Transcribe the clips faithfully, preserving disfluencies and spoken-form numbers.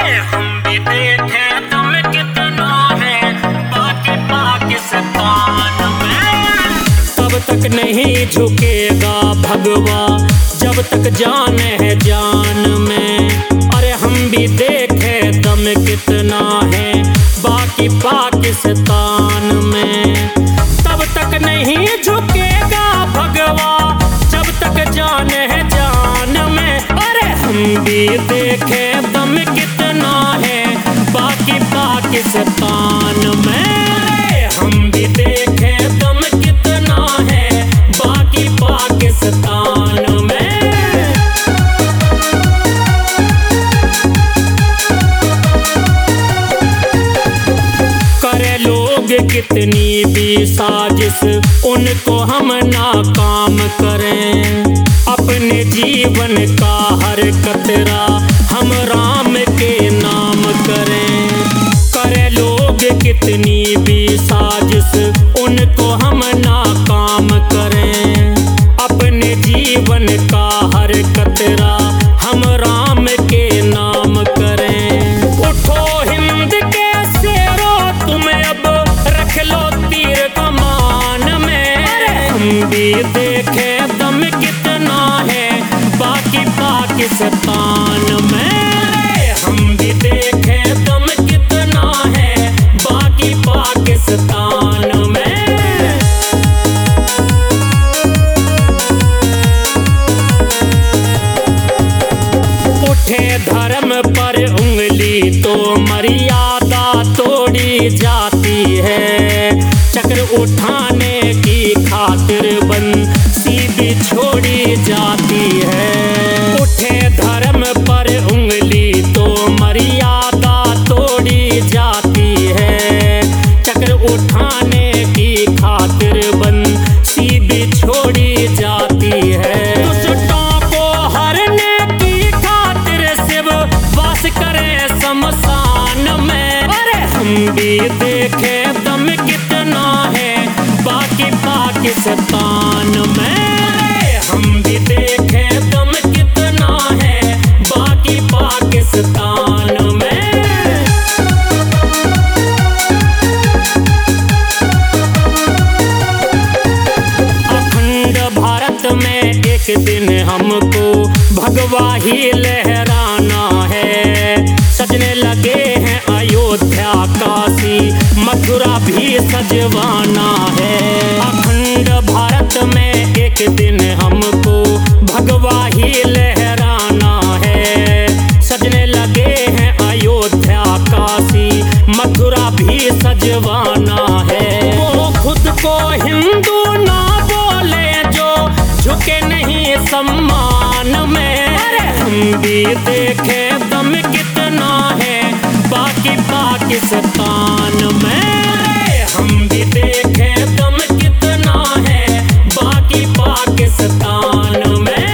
अरे हम भी देखें तुम कितना है बाकी पाकिस्तान में। तब तक नहीं झुकेगा भगवा जब तक जान है जान में। अरे हम भी देखें दम कितना है बाकी पाकिस्तान में। तब तक नहीं झुकेगा भगवा जब तक जान है जान में। अरे हम भी देखें दम कितना है बाकी पाकिस्तान में। अरे हम भी देखें दम कितना है बाकी पाकिस्तान में। करे लोग कितनी भी साजिश उनको हम नाकाम करें। अपने जीवन का हर कतरा हम राम के नाम करें। करे लोग कितनी भी साजिश उनको हम नाकाम करें। अपने जीवन का हर कतरा हम राम के नाम करें। उठो हिंद के शेरो तुम अब रख लो तीर कमान में। हम भी देखें दम कितना है बाकी पाकिस्तान में। हम भी देखें दम कितना है बाकी पाकिस्तान में। उठे धर्म पर उंगली तो मर्यादा तोड़ी जाती है। चक्र उठाने की खातिर बंसी भी छोड़ी जाती है। उठे धर्म पर उंगली तो मर्यादा तोड़ी जाती है। चक्र उठाने की खातिर बंसी भी छोड़ी जाती है। दुष्टों को हरने की खातिर शिव वास करे शमशान में। अरे हम भी देखें दम कितना है बाकी पाकिस्तान में। हम भी देखें दम कितना है बाकी पाकिस्तान में। अखंड भारत में एक दिन हमको भगवा ही लहराना है। सजने लगे हैं अयोध्या काशी मथुरा भी सजवाना है। अखंड भारत में एक दिन हमको भगवा ही लहराना है। सजने लगे हैं अयोध्या काशी मथुरा भी सजवाना है। वो खुद को हिंदू ना बोले जो झुके नहीं सम्मान में। अरे हम भी देखें दम कितना है बाकी पाकिस्तान में। अरे हम भी देखें दम कितना है बाकी पाकिस्तान में।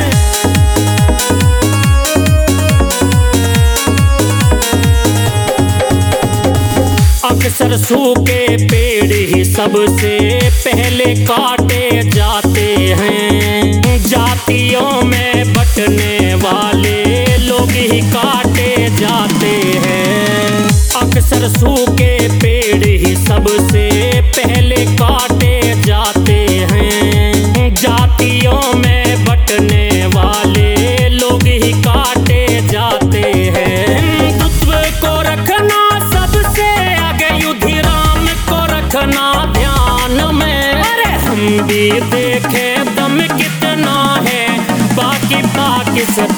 अक्सर सूखे पेड़ ही सबसे पहले काटे जाते हैं। जातियों में बंटने वाले लोग ही काटे जाते हैं। अक्सर सूखे पेड़ ही सबसे पहले काटे जाते हैं। जातियों में बंटने वाले लोग ही काटे जाते हैं। हिंदुत्व को रखना सबसे आगे युधिराम को रखना ध्यान में। अरे हम भी देखें दम कितना है बाकी पाकिस्तान